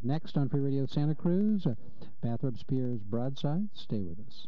Next on Free Radio Santa Cruz, Bathrobes Pierre's Broadside. Stay with us.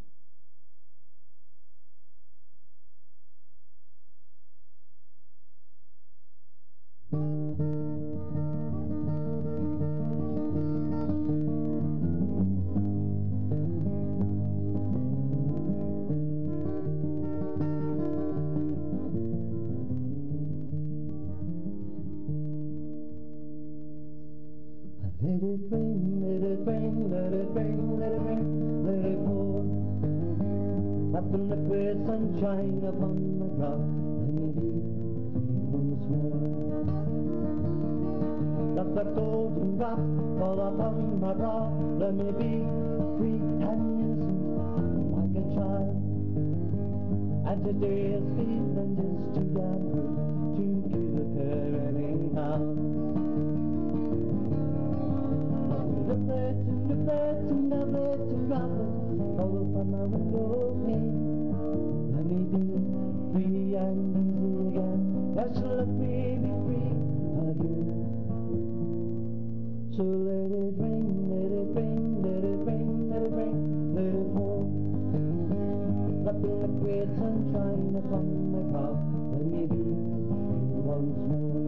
Let it rain, let it rain, let it rain, let it rain, let it pour. Let the liquid sunshine upon my brow. Let me be free once more. Let the golden drop fall upon my brow. Let me be free and innocent like a child. And today is feeling just too damn good to give her anyhow. The birds and the droplets all over my window pane. Let me be free and easy again. Yes, let me be free again. So let it rain, let it rain, let it rain, let it rain, let it pour. Let the liquid sunshine upon my brow. Let me be free once more.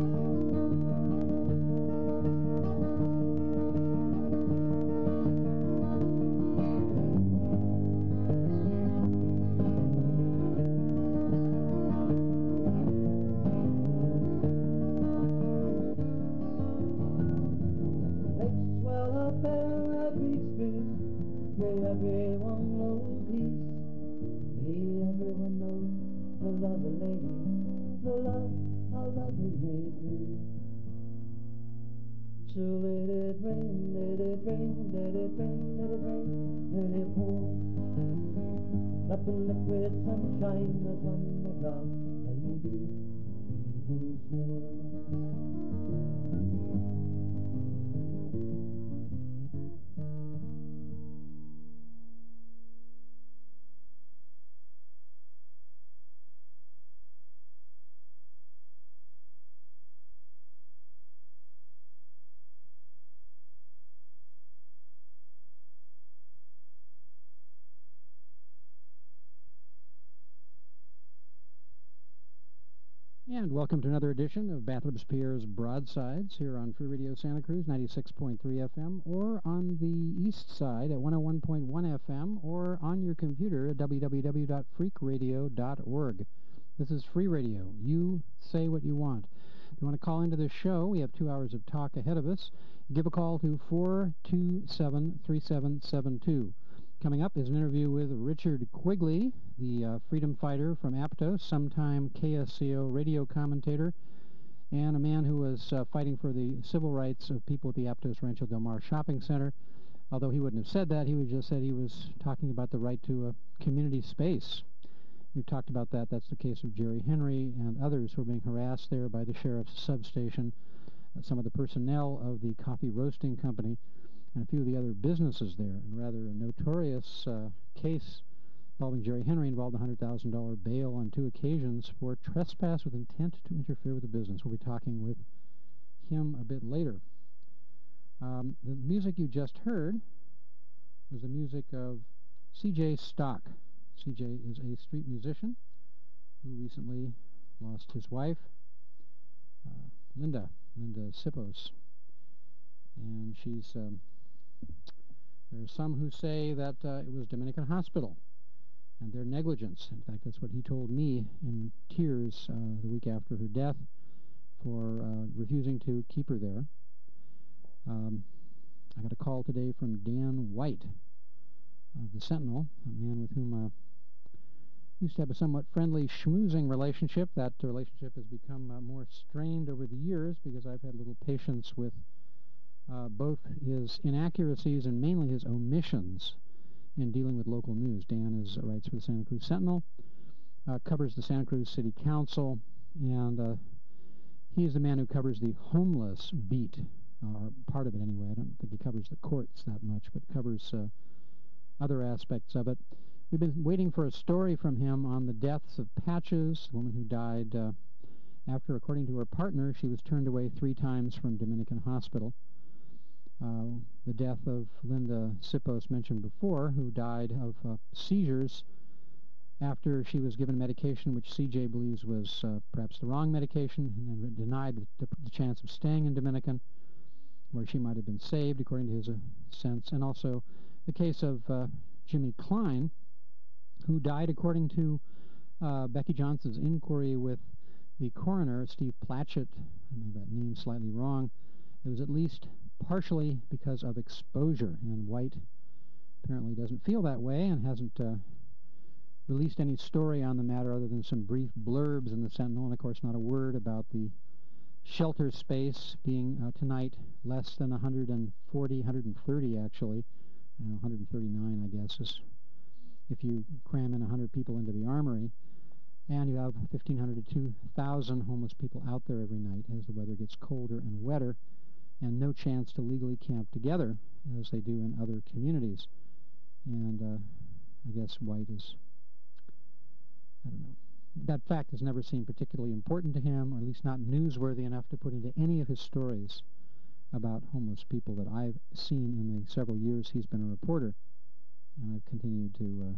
May everyone know peace. May everyone know the love of lady, the love our lover may bring. So let it rain, let it rain, let it rain, let it rain, let it pour. Let the liquid sunshine upon my brow. Let me be free once more. And welcome to another edition of Bathrobes Pierre's Broadsides here on Free Radio Santa Cruz, 96.3 FM, or on the east side at 101.1 FM, or on your computer at www.freakradio.org. This is Free Radio. You say what you want. If you want to call into the show, we have 2 hours of talk ahead of us. Give a call to 427-3772. Coming up is an interview with Richard Quigley, the freedom fighter from Aptos, sometime KSCO radio commentator, and a man who was fighting for the civil rights of people at the Aptos Rancho Del Mar Shopping Center. Although he wouldn't have said that, he would just said he was talking about the right to a community space. We've talked about that. That's the case of Jerry Henry and others who are being harassed there by the sheriff's substation, some of the personnel of the coffee roasting company, and a few of the other businesses there. And rather a notorious case involving Jerry Henry involved a $100,000 bail on 2 occasions for trespass with intent to interfere with the business. We'll be talking with him a bit later. The music you just heard was the music of C.J. Stock. C.J. is a street musician who recently lost his wife, Linda Sipos. And she's... there are some who say that it was Dominican Hospital and their negligence. In fact, that's what he told me in tears the week after her death for refusing to keep her there. I got a call today from Dan White of the Sentinel, a man with whom I used to have a somewhat friendly schmoozing relationship. That relationship has become more strained over the years because I've had little patience with both his inaccuracies and mainly his omissions in dealing with local news. Dan writes for the Santa Cruz Sentinel, covers the Santa Cruz City Council, and he is the man who covers the homeless beat, or part of it anyway. I don't think he covers the courts that much, but covers other aspects of it. We've been waiting for a story from him on the deaths of Patches, the woman who died after, according to her partner, she was turned away 3 times from Dominican Hospital. the death of Linda Sipos mentioned before, who died of seizures after she was given medication which CJ believes was perhaps the wrong medication, and then denied the chance of staying in Dominican, where she might have been saved, according to his sense. And also the case of Jimmy Klein, who died, according to Becky Johnson's inquiry with the coroner, Steve Platchett. I made that name slightly wrong. It was at least partially because of exposure, and White apparently doesn't feel that way and hasn't released any story on the matter other than some brief blurbs in the Sentinel, and of course not a word about the shelter space being tonight less than 140, 130 actually. 139 I guess is if you cram in 100 people into the armory, and you have 1,500 to 2,000 homeless people out there every night as the weather gets colder and wetter, and no chance to legally camp together as they do in other communities. And I guess White is, I don't know, that fact has never seemed particularly important to him, or at least not newsworthy enough to put into any of his stories about homeless people that I've seen in the several years he's been a reporter. And I've continued to,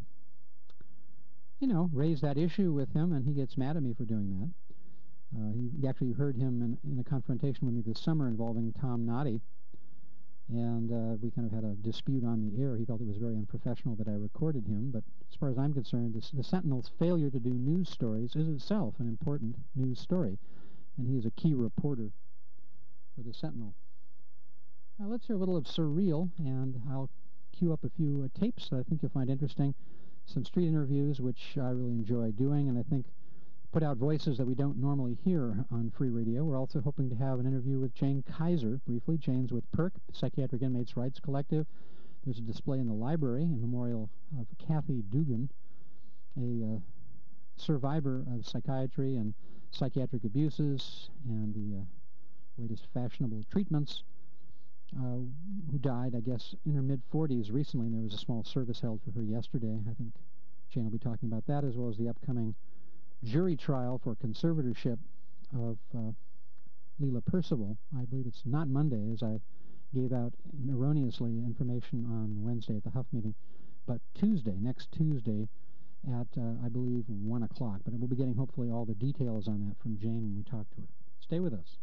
raise that issue with him, and he gets mad at me for doing that. You actually heard him in a confrontation with me this summer involving Tom Noddy, and we kind of had a dispute on the air. He felt it was very unprofessional that I recorded him, but as far as I'm concerned, the Sentinel's failure to do news stories is itself an important news story, and he is a key reporter for the Sentinel. Now let's hear a little of Surreal, and I'll cue up a few tapes that I think you'll find interesting, some street interviews, which I really enjoy doing, and I think put out voices that we don't normally hear on free radio. We're also hoping to have an interview with Jane Kaiser, briefly. Jane's with PERC, Psychiatric Inmates' Rights Collective. There's a display in the library in memorial of Kathy Dugan, a survivor of psychiatry and psychiatric abuses and the latest fashionable treatments, who died, I guess, in her mid-40s recently, and there was a small service held for her yesterday. I think Jane will be talking about that, as well as the upcoming jury trial for conservatorship of Leela Percival. I believe it's not Monday, as I gave out erroneously information on Wednesday at the Huff meeting, but Tuesday, next Tuesday at, I believe, 1 o'clock. But we'll be getting, hopefully, all the details on that from Jane when we talk to her. Stay with us.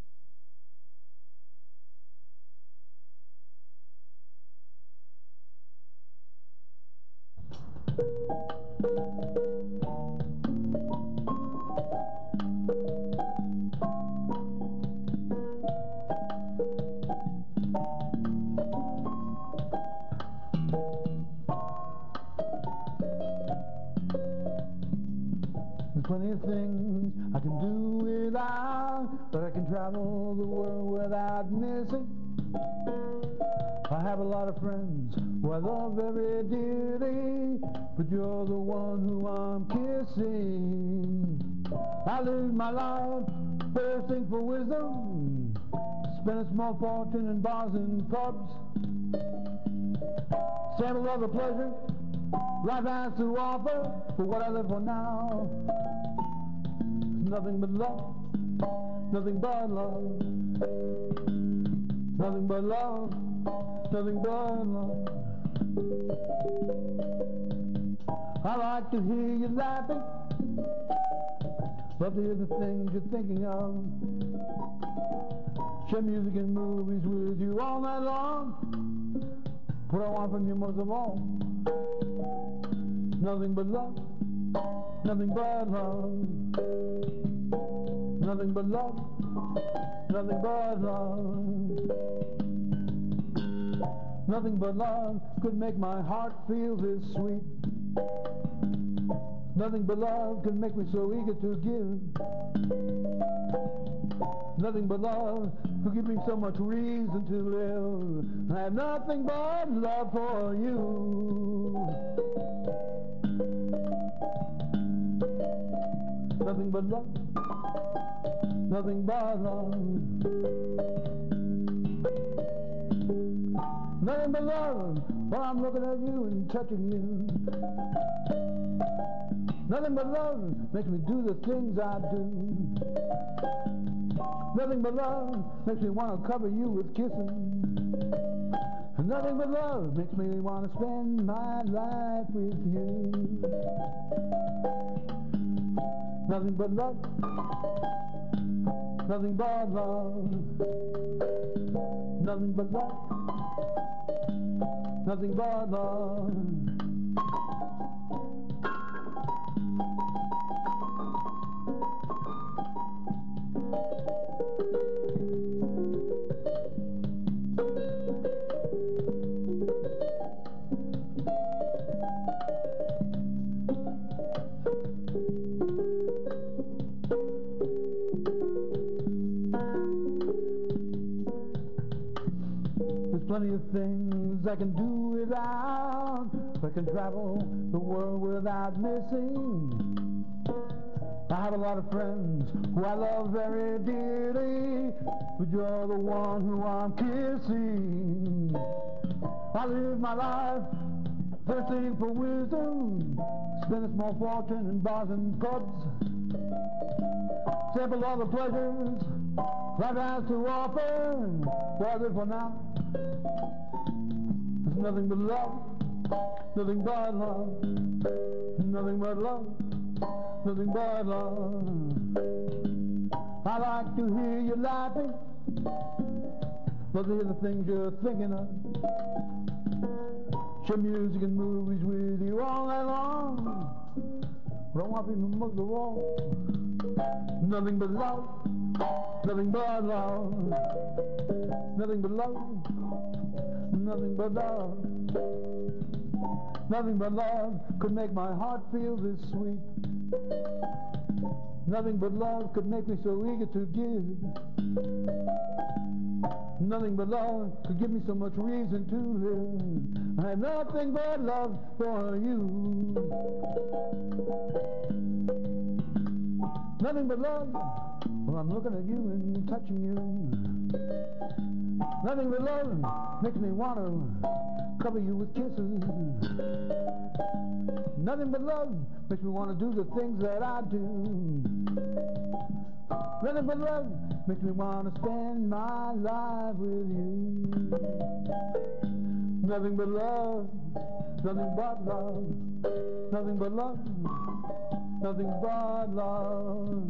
There's plenty of things I can do without, but I can travel the world without missing. I have a lot of friends who I love very dearly, but you're the one who I'm kissing. I live my life thirsting for wisdom, spend a small fortune in bars and pubs, sample of the pleasure life has to offer, but what I live for now is nothing but love, nothing but love, nothing but love, nothing but love. I like to hear you laughing, love to hear the things you're thinking of, share music and movies with you all night long. What I want from you most of all, nothing but love, nothing but love, nothing but love, nothing but love. Nothing but love could make my heart feel this sweet. Nothing but love could make me so eager to give. Nothing but love could give me so much reason to live. I have nothing but love for you. Nothing but love, nothing but love. Nothing but love while I'm looking at you and touching you. Nothing but love makes me do the things I do. Nothing but love makes me want to cover you with kissing. Nothing but love makes me want to spend my life with you. Nothing but love, nothing but love. Nothing but love, nothing but love. Plenty of things I can do without. I can travel the world without missing. I have a lot of friends who I love very dearly, but you're the one who I'm kissing. I live my life thirsting for wisdom, spend a small fortune in bars and pubs, sample all the pleasures life has to offer. But for now, there's nothing but love, nothing but love, nothing but love, nothing but love. I like to hear you laughing, love to hear the things you're thinking of. Share music and movies with you all night long. But I want people most of all, nothing but love, nothing but love, nothing but love, nothing but love. Nothing but love could make my heart feel this sweet. Nothing but love could make me so eager to give. Nothing but love could give me so much reason to live. I have nothing but love for you. Nothing but love, well, I'm looking at you and touching you. Nothing but love makes me want to cover you with kisses. Nothing but love makes me want to do the things that I do. Nothing but love makes me want to spend my life with you. Nothing but love, nothing but love, nothing but love, nothing but love.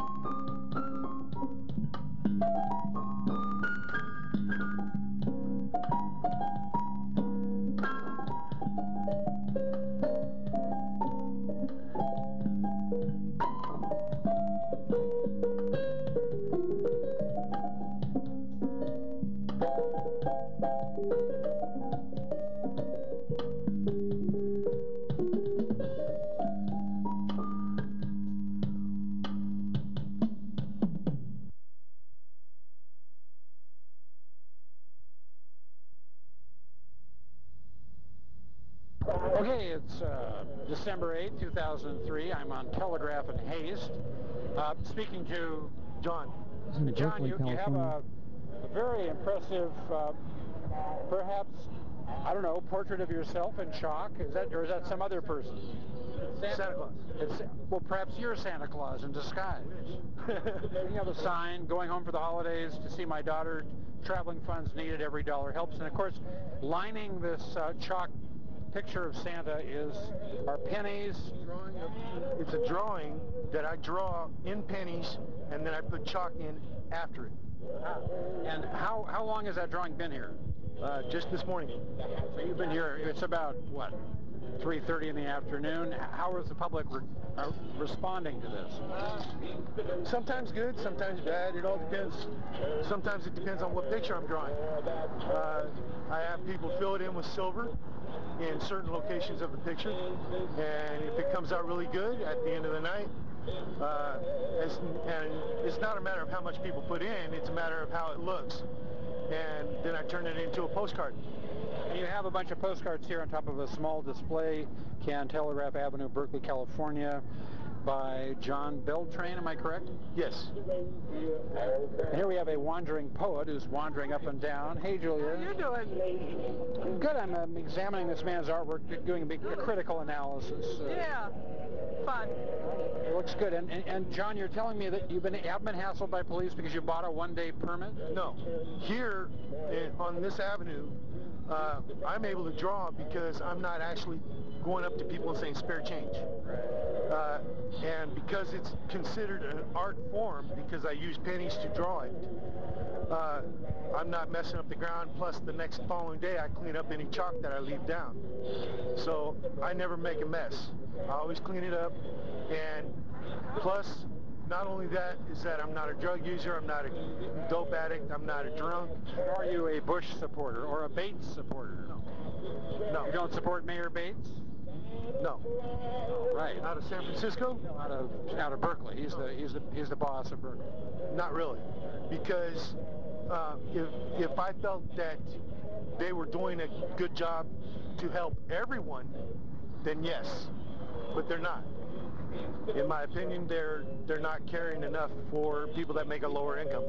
Okay, it's December 8, 2003. I'm on Telegraph and Haste, speaking to John. John, you have a very impressive, perhaps, I don't know, portrait of yourself in chalk. Is that, or is that some other person? Santa Claus. Well, perhaps you're Santa Claus in disguise. You have a sign, going home for the holidays to see my daughter, traveling funds needed, every dollar helps. And of course, lining this chalk picture of Santa are pennies. It's a drawing that I draw in pennies, and then I put chalk in after it. And how long has that drawing been here? Just this morning. So you've been here, it's about, what, 3:30 in the afternoon. How is the public responding to this? Sometimes good, sometimes bad. It all depends. Sometimes it depends on what picture I'm drawing. I have people fill it in with silver in certain locations of the picture, and if it comes out really good at the end of the night, and it's not a matter of how much people put in, it's a matter of how it looks, and then I turn it into a postcard. You have a bunch of postcards here on top of a small display, Telegraph Avenue, Berkeley, California, by John Beltrain, am I correct? Yes. And here we have a wandering poet who's wandering up and down. Hey, Julia. How you doing? Good. I'm examining this man's artwork, doing a critical analysis. Yeah. Fun. It looks good. And John, you're telling me that you have been hassled by police because you bought a one-day permit? No. Here on this avenue, I'm able to draw because I'm not actually going up to people and saying spare change. And because it's considered an art form, because I use pennies to draw it, I'm not messing up the ground. Plus, the next following day, I clean up any chalk that I leave down. So I never make a mess. I always clean it up. And plus, not only that, is that I'm not a drug user, I'm not a dope addict, I'm not a drunk. Are you a Bush supporter or a Bates supporter? No. You don't support Mayor Bates? No. Right. Out of San Francisco? Out of Berkeley. He's the boss of Berkeley. Not really, because if I felt that they were doing a good job to help everyone, then yes, but they're not. In my opinion, they're not caring enough for people that make a lower income.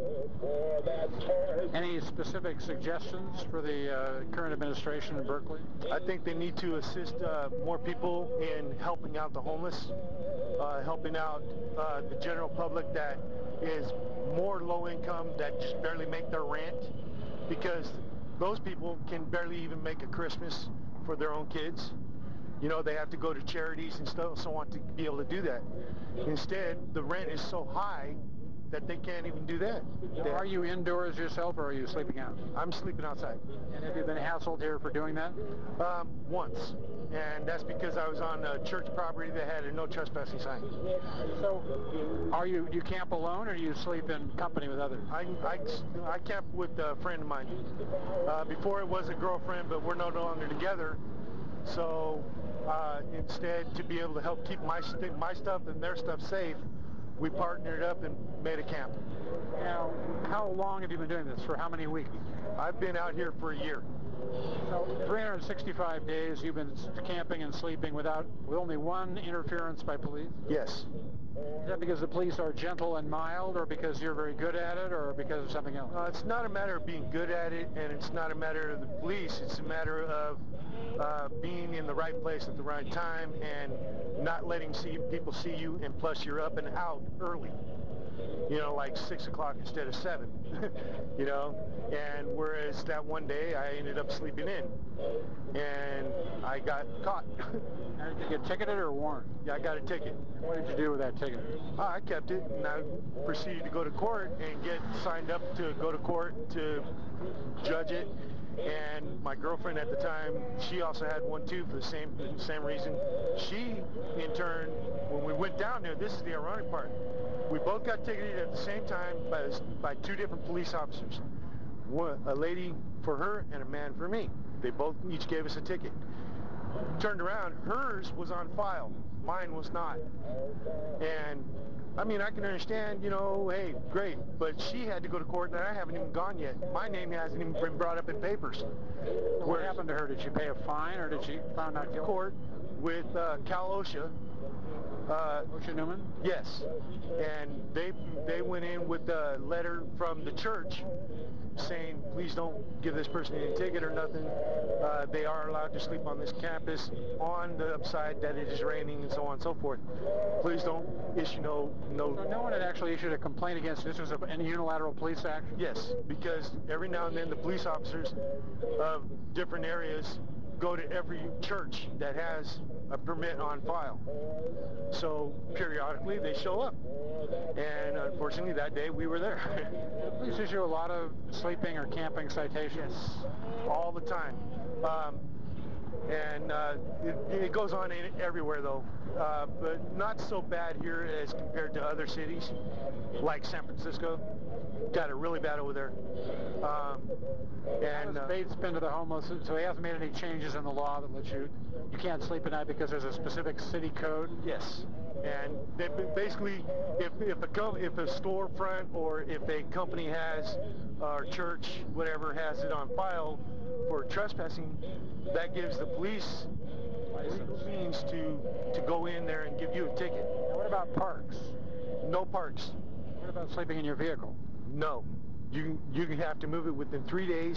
Any specific suggestions for the current administration in Berkeley? I think they need to assist more people in helping out the homeless, helping out the general public that is more low income, that just barely make their rent, because those people can barely even make a Christmas for their own kids. You know, they have to go to charities and stuff, so on, to be able to do that. Instead, the rent is so high that they can't even do that. Are you indoors yourself, or are you sleeping out? I'm sleeping outside. And have you been hassled here for doing that? Once. And that's because I was on a church property that had a no trespassing sign. So, you camp alone, or do you sleep in company with others? I camp with a friend of mine. Before it was a girlfriend, but we're no longer together. So instead, to be able to help keep my stuff and their stuff safe, we partnered up and made a camp. Now, how long have you been doing this? For how many weeks? I've been out here for a year. So 365 days you've been camping and sleeping with only one interference by police? Yes. Is that because the police are gentle and mild, or because you're very good at it, or because of something else? It's not a matter of being good at it, and it's not a matter of the police. It's a matter of being in the right place at the right time and not letting people see you, and plus you're up and out early. You know, like 6 o'clock instead of 7, you know, and whereas that one day I ended up sleeping in and I got caught. Did you get ticketed or warned? Yeah, I got a ticket. What did you do with that ticket? I kept it, and I proceeded to go to court and get signed up to go to court to judge it. And my girlfriend at the time, she also had one too for the same reason. She, in turn, when we went down there, this is the ironic part, we both got ticketed at the same time by two different police officers. A lady for her and a man for me. They both each gave us a ticket. Turned around, hers was on file, mine was not. And I mean, I can understand, you know, hey, great, but she had to go to court, and I haven't even gone yet. My name hasn't even been brought up in papers. What happened to her? Did she pay a fine, or did she found out guilty? Court with Cal OSHA. OSHA Newman? Yes, and they went in with a letter from the church saying, please don't give this person any ticket or nothing. They are allowed to sleep on this campus on the upside that it is raining and so on and so forth. Please don't issue no... So no one had actually issued a complaint against this? Was any unilateral police action? Yes, because every now and then the police officers of different areas go to every church that has a permit on file. So periodically they show up. And unfortunately that day we were there. Police issue a lot of sleeping or camping citations? Yes, all the time. It goes on everywhere though, but not so bad here as compared to other cities like San Francisco. Got it really bad over there. And Bates been to the homeless, so he hasn't made any changes in the law that lets you can't sleep at night because there's a specific city code? Yes. And they basically, if a storefront or if a company has, or church, whatever, has it on file for trespassing, that gives the police means to go in there and give you a ticket. Now what about parks? No parks. What about sleeping in your vehicle? No. You have to move it within 3 days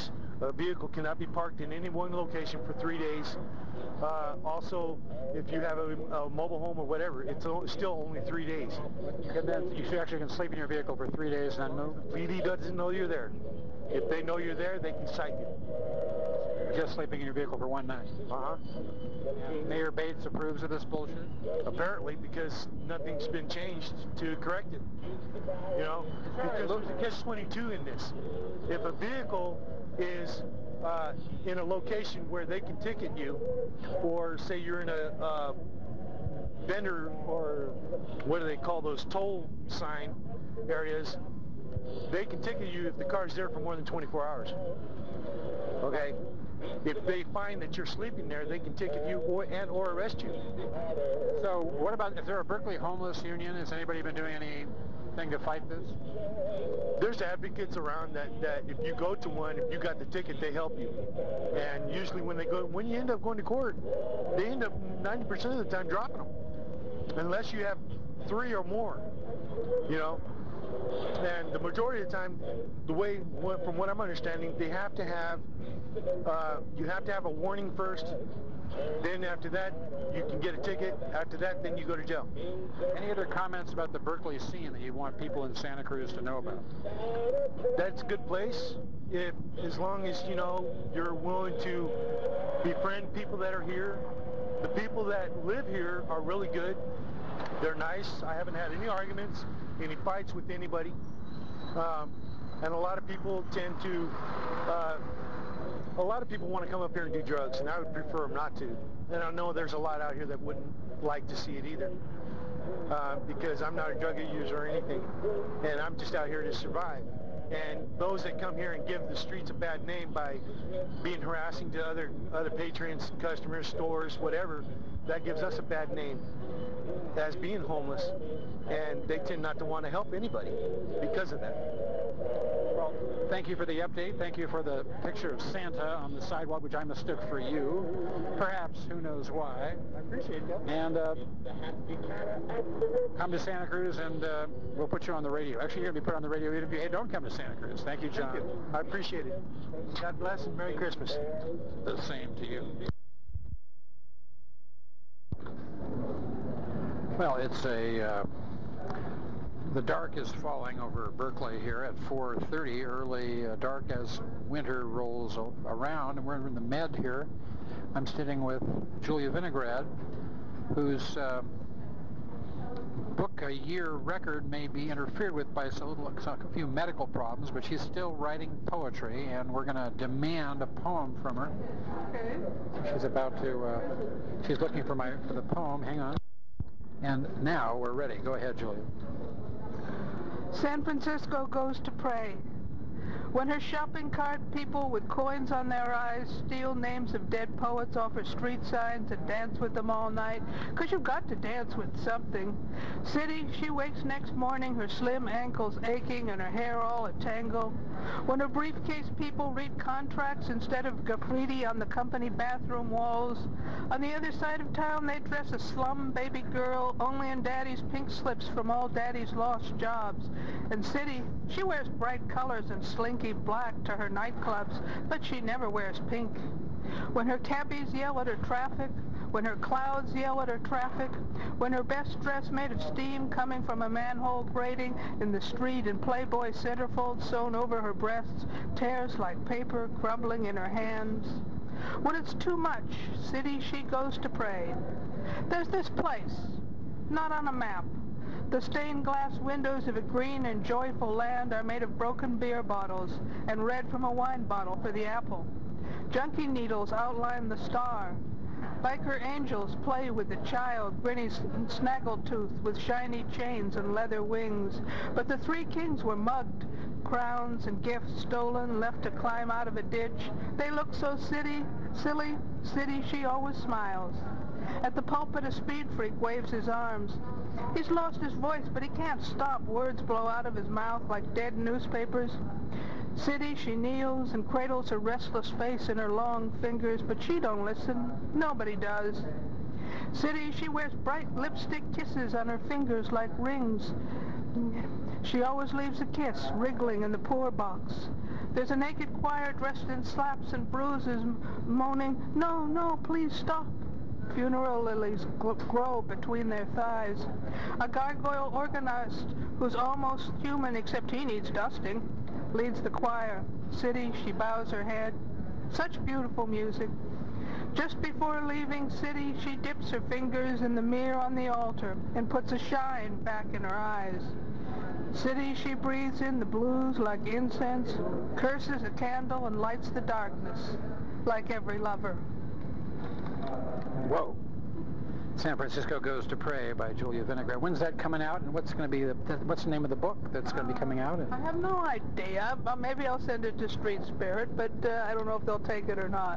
A vehicle cannot be parked in any one location for 3 days. Also, if you have a mobile home or whatever, it's still only 3 days. And then you actually can sleep in your vehicle for 3 days and then move? PD doesn't know you're there. If they know you're there, they can cite you. Just sleeping in your vehicle for 1 night? Uh-huh. And Mayor Bates approves of this bullshit? Apparently, because nothing's been changed to correct it. You know, because there's a catch-22 in this. If a vehicle is in a location where they can ticket you, or say you're in a vendor, or what do they call those, toll sign areas, they can ticket you if the car's there for more than 24 hours. Okay? If they find that you're sleeping there, they can ticket you or arrest you. So what about, if there a Berkeley Homeless Union, has anybody been doing anything to fight this? There's advocates around that if you go to one, if you got the ticket, they help you. And usually when you end up going to court, they end up 90% of the time dropping them. Unless you have 3 or more, you know. And the majority of the time, from what I'm understanding, they have to have, you have to have a warning first. Then after that, you can get a ticket. After that, then you go to jail. Any other comments about the Berkeley scene that you want people in Santa Cruz to know about? That's a good place, as long as, you know, you're willing to befriend people that are here. The people that live here are really good. They're nice. I haven't had any arguments, any fights with anybody. And a lot of people tend to, a lot of people want to come up here and do drugs, and I would prefer them not to. And I know there's a lot out here that wouldn't like to see it either, because I'm not a drug user or anything, and I'm just out here to survive. And those that come here and give the streets a bad name by being harassing to other patrons, customers, stores, whatever, that gives us a bad name as being homeless, and they tend not to want to help anybody because of that. Well, thank you for the update. Thank you for the picture of Santa on the sidewalk, which I mistook for you. Perhaps, who knows why. I appreciate that. And come to Santa Cruz, and we'll put you on the radio. Actually, you're going to be put on the radio even if you don't come to Santa Cruz. Thank you, John. Thank you. I appreciate it. God bless and Merry Christmas. The same to you. Well, it's the dark is falling over Berkeley here at 4:30, early dark as winter rolls around, and we're in the Med here. I'm sitting with Julia Vinograd, whose book-a-year record may be interfered with by a few medical problems, but she's still writing poetry, and we're going to demand a poem from her. Okay. She's about to, she's looking for the poem. Hang on. And now we're ready. Go ahead, Julia. San Francisco goes to pray. When her shopping cart people with coins on their eyes steal names of dead poets off her street signs and dance with them all night, 'cause you've got to dance with something. City, she wakes next morning, her slim ankles aching and her hair all a tangle. When her briefcase people read contracts instead of graffiti on the company bathroom walls. On the other side of town, they dress a slum baby girl only in daddy's pink slips from all daddy's lost jobs. And City, she wears bright colors and slinky black to her nightclubs, but she never wears pink. When her cabbies yell at her traffic, when her clouds yell at her traffic, when her best dress made of steam coming from a manhole grating in the street and Playboy centerfold sewn over her breasts tears like paper crumbling in her hands. When it's too much, City, she goes to pray. There's this place, not on a map. The stained glass windows of a green and joyful land are made of broken beer bottles and red from a wine bottle for the apple. Junkie needles outline the star. Biker angels play with the child, Grinny Snaggletooth with shiny chains and leather wings. But the three kings were mugged, crowns and gifts stolen, left to climb out of a ditch. They look so silly, City, she always smiles. At the pulpit, a speed freak waves his arms. He's lost his voice, but he can't stop. Words blow out of his mouth like dead newspapers. City, she kneels and cradles her restless face in her long fingers, but she don't listen. Nobody does. City, she wears bright lipstick kisses on her fingers like rings. She always leaves a kiss wriggling in the poor box. There's a naked choir dressed in slaps and bruises, moaning, "No, no, please stop." Funeral lilies grow between their thighs. A gargoyle organist, who's almost human except he needs dusting, leads the choir. City, she bows her head. Such beautiful music. Just before leaving City, she dips her fingers in the mirror on the altar and puts a shine back in her eyes. City, she breathes in the blues like incense, curses a candle and lights the darkness, like every lover. Whoa. San Francisco Goes to Pray by Julia Vinograd. When's that coming out, and what's going to be what's the name of the book that's going to be coming out? I have no idea. Maybe I'll send it to Street Spirit, but I don't know if they'll take it or not.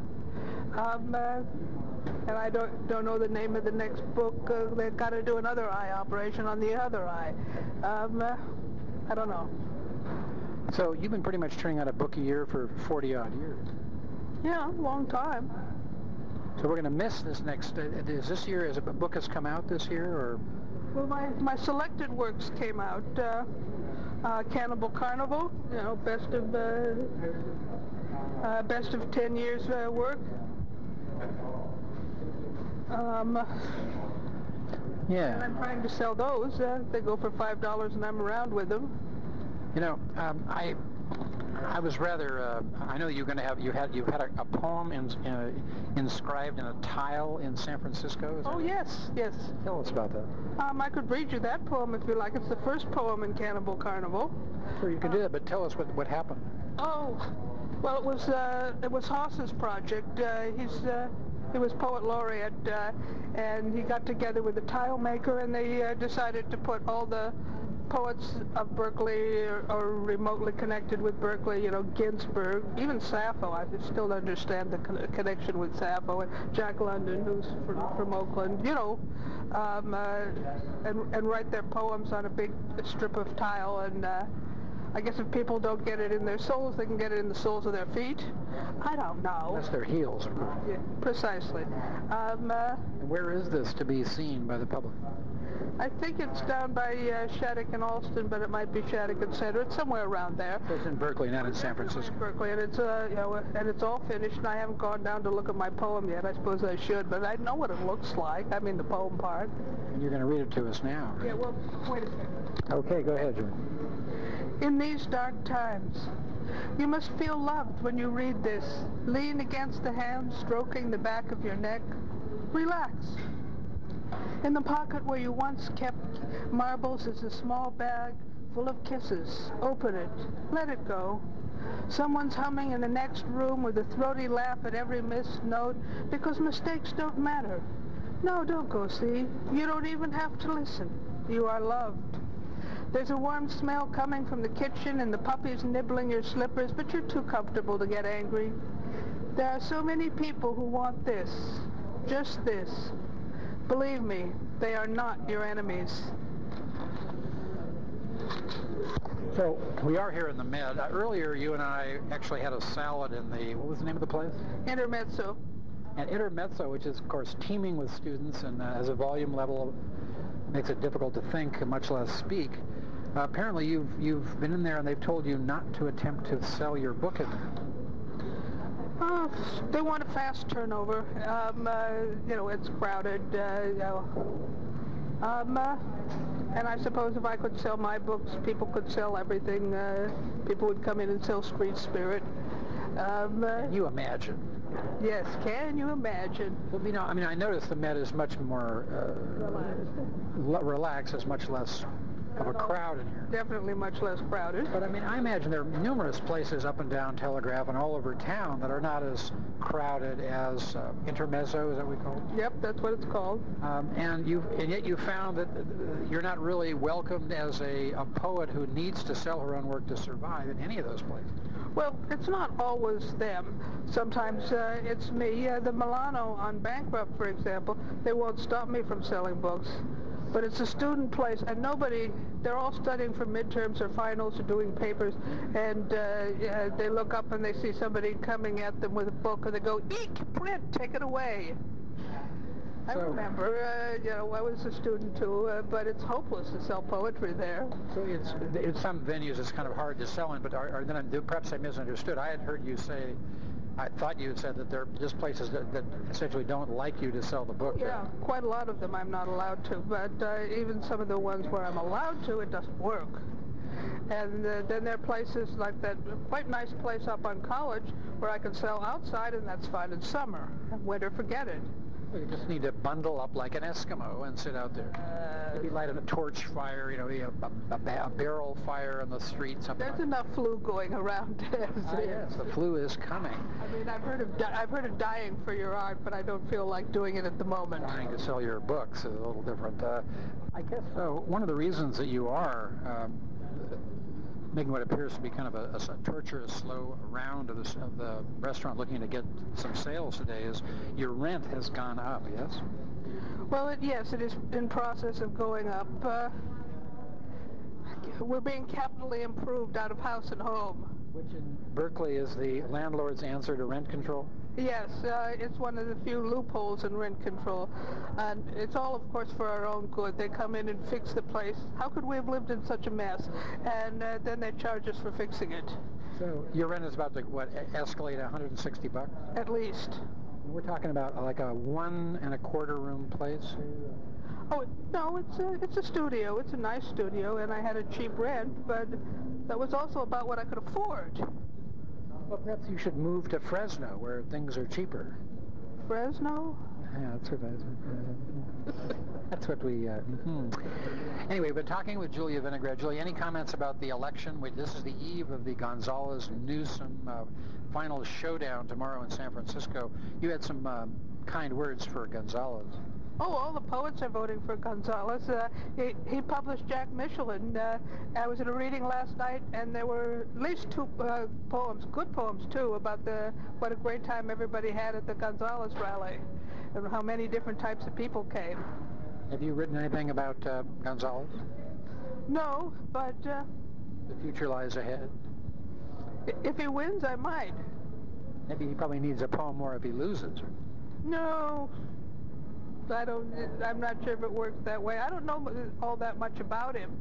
And I don't know the name of the next book. They've got to do another eye operation on the other eye. I don't know. So you've been pretty much turning out a book a year for 40-odd years. Yeah, long time. So we're going to miss this next. Is this year? Is a book has come out this year, or? Well, my selected works came out. Cannibal Carnival, you know, best of 10 years work. Yeah. And I'm trying to sell those. They go for $5, and I'm around with them. You know, I was rather. I know you're going to have. You had a poem inscribed in a tile in San Francisco. Oh yes, yes. Tell us about that. I could read you that poem if you like. It's the first poem in Cannibal Carnival. Sure, you can do that, but tell us what happened. Oh, well, it was Haas's project. He was poet laureate, and he got together with a tile maker, and they decided to put all the poets of Berkeley or remotely connected with Berkeley, you know, Ginsberg, even Sappho. I still understand the connection with Sappho, and Jack London, who's from Oakland, you know, and write their poems on a big strip of tile. And I guess if people don't get it in their souls, they can get it in the soles of their feet. I don't know. That's their heels. Yeah, precisely. Where is this to be seen by the public? I think it's down by Shattuck and Alston, but it might be Shattuck and Center. It's somewhere around there. So it's in Berkeley, not in San Francisco. Berkeley, and it's you know, and it's all finished. And I haven't gone down to look at my poem yet. I suppose I should, but I know what it looks like. I mean, the poem part. And you're going to read it to us now. Yeah. Well, wait a second. Okay, go ahead, Julie. In these dark times, you must feel loved when you read this. Lean against the hand stroking the back of your neck. Relax. In the pocket where you once kept marbles is a small bag full of kisses. Open it. Let it go. Someone's humming in the next room with a throaty laugh at every missed note because mistakes don't matter. No, don't go see. You don't even have to listen. You are loved. There's a warm smell coming from the kitchen and the puppies nibbling your slippers, but you're too comfortable to get angry. There are so many people who want this. Just this. Believe me, they are not your enemies. So we are here in the Med. Earlier, you and I actually had a salad in the, what was the name of the place? Intermezzo. And Intermezzo, which is, of course, teeming with students and as a volume level makes it difficult to think, much less speak. Apparently, you've been in there and they've told you not to attempt to sell your book in there. Oh, they want a fast turnover. You know, it's crowded. You know. And I suppose if I could sell my books, people could sell everything. People would come in and sell Street Spirit. Can you imagine? Yes, can you imagine? Well, you know, I mean, I noticed the Met is much more relaxed. There's much less of a crowd in here. Definitely much less crowded. But I mean, I imagine there are numerous places up and down Telegraph and all over town that are not as crowded as Intermezzo, is that what we call it? Yep, that's what it's called. And yet you found that you're not really welcomed as a poet who needs to sell her own work to survive in any of those places. Well, it's not always them. Sometimes it's me. The Milano on Bankrupt, for example, they won't stop me from selling books. But it's a student place, and they're all studying for midterms or finals or doing papers, and they look up and they see somebody coming at them with a book, and they go, "Eek, print, take it away." I remember, you know, I was a student too, but it's hopeless to sell poetry there. So it's some venues it's kind of hard to sell in, but perhaps I misunderstood. I had heard you say, I thought you had said that there are just places that essentially don't like you to sell the book. Yeah, quite a lot of them I'm not allowed to, but even some of the ones where I'm allowed to, it doesn't work. And then there are places like that quite nice place up on College where I can sell outside, and that's fine in summer. Winter, forget it. Well, you just need to bundle up like an Eskimo and sit out there. Maybe light a torch fire, you know, a barrel fire on the street, something. There's like enough flu going around. Yes, the flu is coming. I mean, I've heard of dying for your art, but I don't feel like doing it at the moment. Trying to sell your books is a little different. I guess one of the reasons that you are making what appears to be kind of a torturous, slow round of the restaurant looking to get some sales today is your rent has gone up, yes? Well, yes, it is in process of going up. We're being capitally improved out of house and home. Which in Berkeley is the landlord's answer to rent control? Yes, it's one of the few loopholes in rent control. And it's all, of course, for our own good. They come in and fix the place. How could we have lived in such a mess? And then they charge us for fixing it. So your rent is about to, what, escalate $160? At least. We're talking about like a 1 1/4 room place? Oh, no, it's a studio. It's a nice studio, and I had a cheap rent, but that was also about what I could afford. Well, perhaps you should move to Fresno, where things are cheaper. Fresno? Yeah, that's what we... Anyway, we've been talking with Julia Vinograd. Julia, any comments about the election? This is the eve of the Gonzales-Newsom final showdown tomorrow in San Francisco. You had some kind words for Gonzales. Oh, all the poets are voting for Gonzales. He published Jack Michelin. I was at a reading last night, and there were at least 2 poems, good poems too, about what a great time everybody had at the Gonzales rally, and how many different types of people came. Have you written anything about Gonzales? No, but... the future lies ahead. If he wins, I might. Maybe he probably needs a poem more if he loses. No. I'm not sure if it works that way. I don't know all that much about him.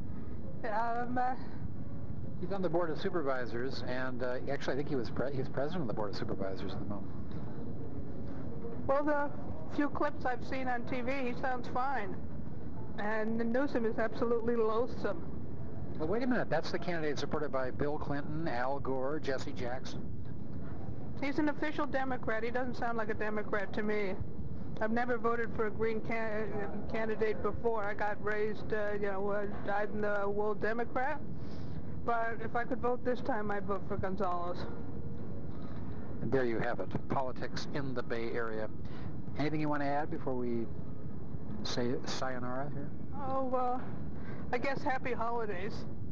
He's on the Board of Supervisors, and actually I think he's president of the Board of Supervisors at the moment. Well, the few clips I've seen on TV, he sounds fine. And Newsom is absolutely loathsome. Well, wait a minute. That's the candidate supported by Bill Clinton, Al Gore, Jesse Jackson. He's an official Democrat. He doesn't sound like a Democrat to me. I've never voted for a Green candidate before. I got raised, dyed-in-the-wool Democrat. But if I could vote this time, I'd vote for Gonzales. And there you have it. Politics in the Bay Area. Anything you want to add before we say sayonara here? Oh, I guess happy holidays.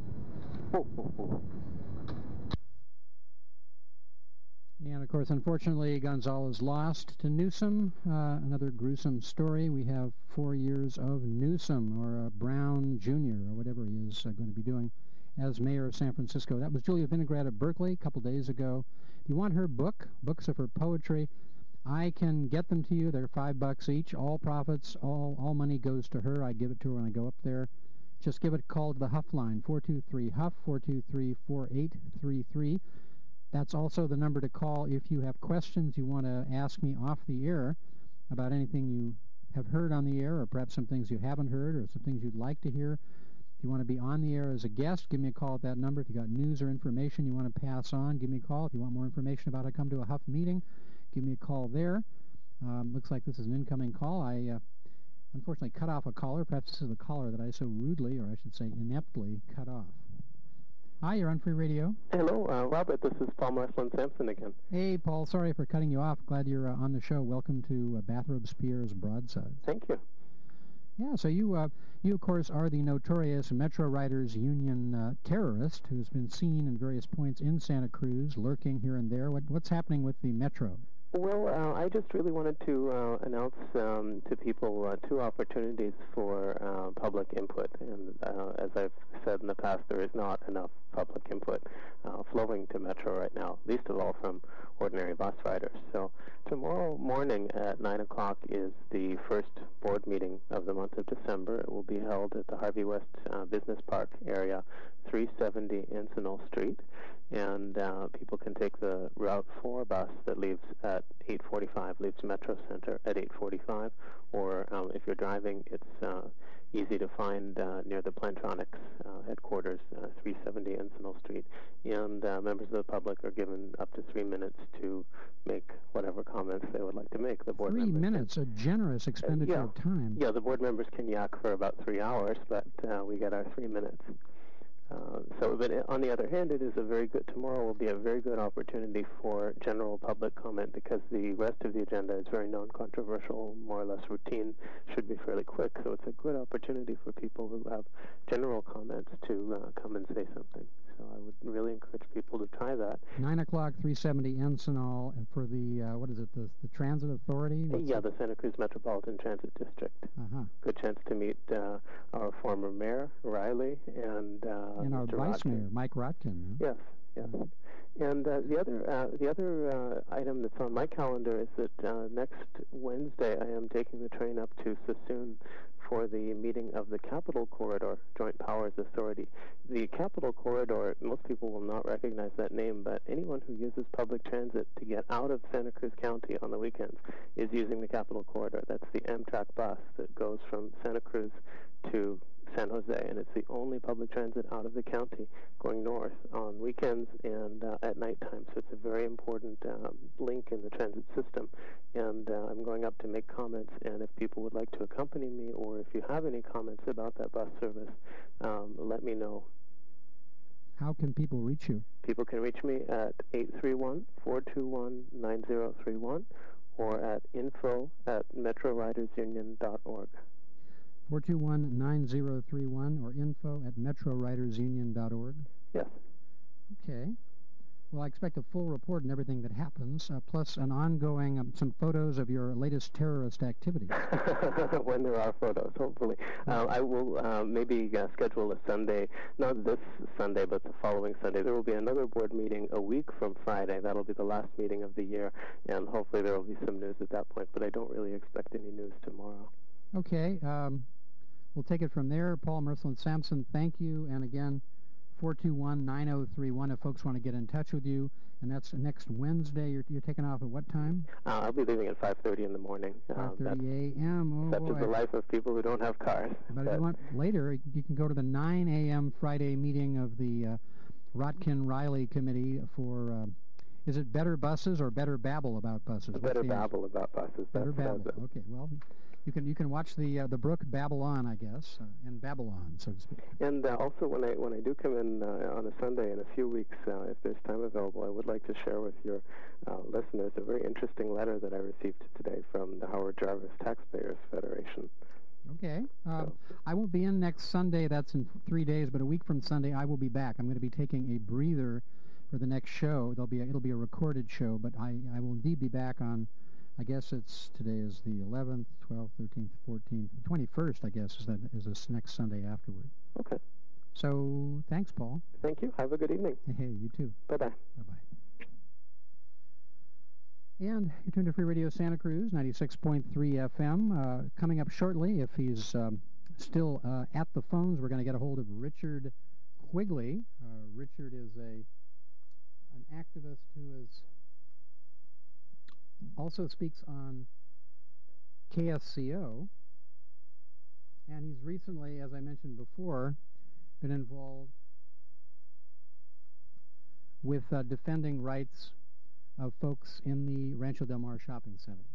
And, of course, unfortunately, Gonzales lost to Newsom. Another gruesome story. We have 4 years of Newsom, or Brown Jr., or whatever he is going to be doing, as mayor of San Francisco. That was Julia Vinograd of Berkeley a couple days ago. If you want her book, books of her poetry, I can get them to you. They're $5 each. All profits, all money goes to her. I give it to her when I go up there. Just give it a call to the Huff line, 423-HUFF, 423-4833. That's also the number to call if you have questions you want to ask me off the air about anything you have heard on the air, or perhaps some things you haven't heard, or some things you'd like to hear. If you want to be on the air as a guest, give me a call at that number. If you got news or information you want to pass on, give me a call. If you want more information about how to come to a Huff meeting, give me a call there. Looks like this is an incoming call. I unfortunately cut off a caller. Perhaps this is the caller that I so rudely, or I should say ineptly, cut off. Hi, you're on Free Radio. Hello, Robert. This is Paul Marcelin Sampson again. Hey, Paul. Sorry for cutting you off. Glad you're on the show. Welcome to Bathrobes Pierre's Broadsides. Thank you. Yeah, so you of course, are the notorious Metro Riders Union terrorist who's been seen in various points in Santa Cruz, lurking here and there. What's happening with the Metro? Well, I just really wanted to announce to people 2 opportunities for public input. And as I've said in the past, there is not enough public input flowing to Metro right now, least of all from ordinary bus riders. So tomorrow morning at 9 o'clock is the first board meeting of the month of December. It will be held at the Harvey West Business Park area, 370 Encinal Street. And people can take the Route 4 bus that leaves at 8:45, leaves Metro Center at 8:45, or if you're driving, it's easy to find near the Plantronics headquarters, 370 Encinal Street. And members of the public are given up to 3 minutes to make whatever comments they would like to make. The board 3 members minutes, a generous expenditure of time. Yeah, the board members can yak for about 3 hours, but we get our 3 minutes. But on the other hand, tomorrow will be a very good opportunity for general public comment, because the rest of the agenda is very non-controversial, more or less routine, should be fairly quick. So it's a good opportunity for people who have general comments to come and say something. So I would really encourage people to try that. 9 o'clock, 370 Encinal, for the, the Transit Authority? The Santa Cruz Metropolitan Transit District. Good chance to meet our former mayor, Riley, and our vice mayor, Mike Rotkin. Yes. And the other item that's on my calendar is that next Wednesday I am taking the train up to Sassoon for the meeting of the Capital Corridor Joint Powers Authority. The Capital Corridor, most people will not recognize that name, but anyone who uses public transit to get out of Santa Cruz County on the weekends is using the Capital Corridor. That's the Amtrak bus that goes from Santa Cruz to San Jose, and it's the only public transit out of the county going north on weekends and at nighttime. So it's a very important link in the transit system. And I'm going up to make comments, and if people would like to accompany me, or if you have any comments about that bus service, let me know. How can people reach you? People can reach me at 831-421-9031 or at info@metroridersunion.org. 421-9031 or info@metroridersunion.org? Yes. Okay. Well, I expect a full report and everything that happens, plus an ongoing, some photos of your latest terrorist activities. When there are photos, hopefully. I will maybe schedule a Sunday, not this Sunday, but the following Sunday. There will be another board meeting a week from Friday. That'll be the last meeting of the year, and hopefully there will be some news at that point, but I don't really expect any news tomorrow. Okay. We'll take it from there. Paul Mirthland-Sampson, thank you. And again, 421-9031 if folks want to get in touch with you. And that's next Wednesday. You're taking off at what time? I'll be leaving at 5:30 in the morning. 5:30 a.m. Such is the life of people who don't have cars. But if you want later, you can go to the 9 a.m. Friday meeting of the Rotkin-Riley Committee for... is it Better Buses or Better Babble About Buses? Better Babble About Buses. Better Babble. Okay, well... You can watch the brook babble on, I guess, and Babylon, so to speak. And also, when I do come in on a Sunday in a few weeks, if there's time available, I would like to share with your listeners a very interesting letter that I received today from the Howard Jarvis Taxpayers Federation. Okay. I won't be in next Sunday. That's in 3 days, but a week from Sunday I will be back. I'm going to be taking a breather for the next show. It'll be a recorded show, but I will indeed be back on. I guess today is the 11th, 12th, 13th, 14th, 21st, I guess, is this next Sunday afterward. Okay. So, thanks, Paul. Thank you. Have a good evening. Hey, you too. Bye-bye. Bye-bye. And you're tuned to Free Radio Santa Cruz, 96.3 FM. Coming up shortly, if he's still at the phones, we're going to get a hold of Richard Quigley. Richard is an activist who is... also speaks on KSCO, and he's recently, as I mentioned before, been involved with defending rights of folks in the Rancho Del Mar Shopping Center.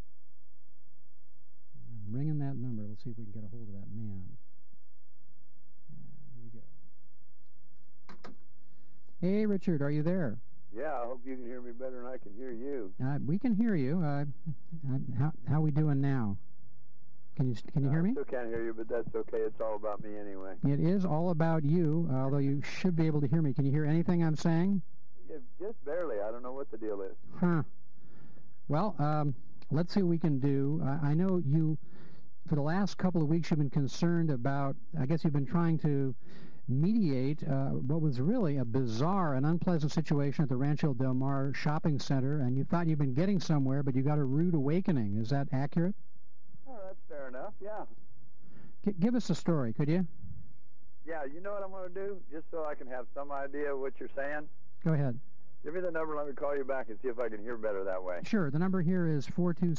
I'm ringing that number. Let's see if we can get a hold of that man. And here we go. Hey, Richard, are you there? Yeah, I hope you can hear me better than I can hear you. We can hear you. How we doing now? Can you hear me? I still can't hear you, but that's okay. It's all about me anyway. It is all about you, although you should be able to hear me. Can you hear anything I'm saying? Yeah, just barely. I don't know what the deal is. Huh. Well, let's see what we can do. I know you, for the last couple of weeks, you've been concerned about, I guess you've been trying to mediate what was really a bizarre and unpleasant situation at the Rancho Del Mar shopping center, and you thought you'd been getting somewhere, but you got a rude awakening. Is that accurate? Oh, that's fair enough, yeah. Give us a story, could you? Yeah, you know what I'm going to do? Just so I can have some idea of what you're saying? Go ahead. Give me the number, let me call you back and see if I can hear better that way. Sure. The number here is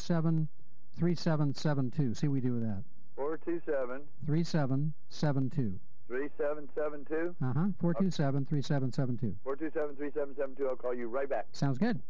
427-3772. See what we do with that. 427-3772. 3772? 427-3772. 427-3772. I'll call you right back. Sounds good.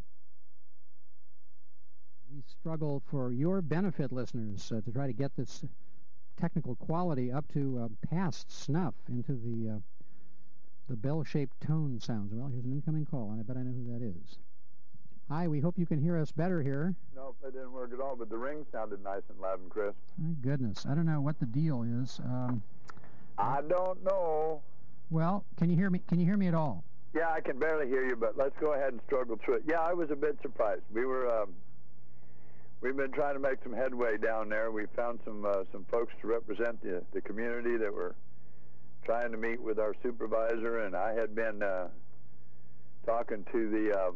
We struggle for your benefit, listeners, to try to get this technical quality up to past snuff into the bell-shaped tone sounds. Well, here's an incoming call, and I bet I know who that is. Hi, we hope you can hear us better here. Nope, it didn't work at all, but the ring sounded nice and loud and crisp. My goodness, I don't know what the deal is. I don't know. Well, can you hear me? Can you hear me at all? Yeah, I can barely hear you, but let's go ahead and struggle through it. Yeah, I was a bit surprised. We've been trying to make some headway down there. We found some folks to represent the community that were trying to meet with our supervisor, and I had been talking to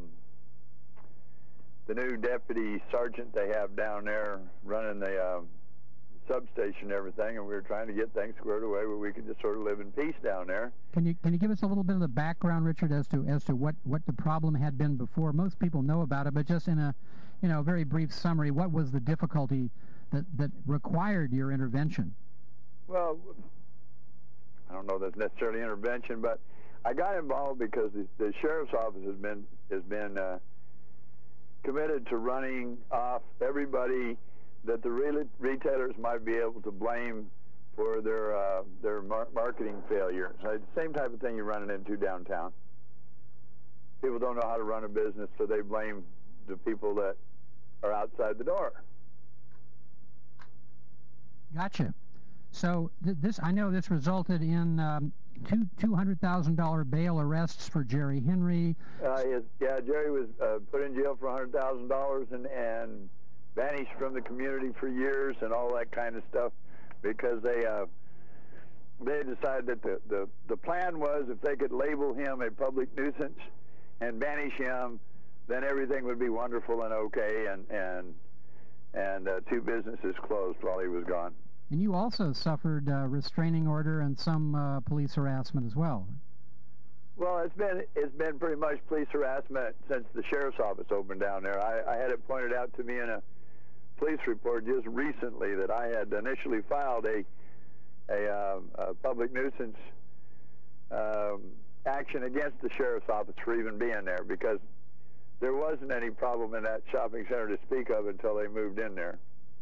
the new deputy sergeant they have down there running the substation and everything, and we were trying to get things squared away where we could just sort of live in peace down there. Can you give us a little bit of the background, Richard, as to what the problem had been before? Most people know about it, but just in a very brief summary, what was the difficulty that required your intervention? Well, I don't know if that's necessarily intervention, but I got involved because the sheriff's office has been committed to running off everybody that the retailers might be able to blame for their marketing failures. The same type of thing you're running into downtown. People don't know how to run a business, so they blame the people that are outside the door. Gotcha. So I know this resulted in $200,000 bail arrests for Jerry Henry. Jerry was put in jail for $100,000 and vanished from the community for years and all that kind of stuff because they decided that the plan was if they could label him a public nuisance and banish him, then everything would be wonderful and okay, and two businesses closed while he was gone. And you also suffered a restraining order and some police harassment as well. Well, it's been pretty much police harassment since the sheriff's office opened down there. I had it pointed out to me in a police report just recently that I had initially filed a public nuisance action against the sheriff's office for even being there because there wasn't any problem in that shopping center to speak of until they moved in there.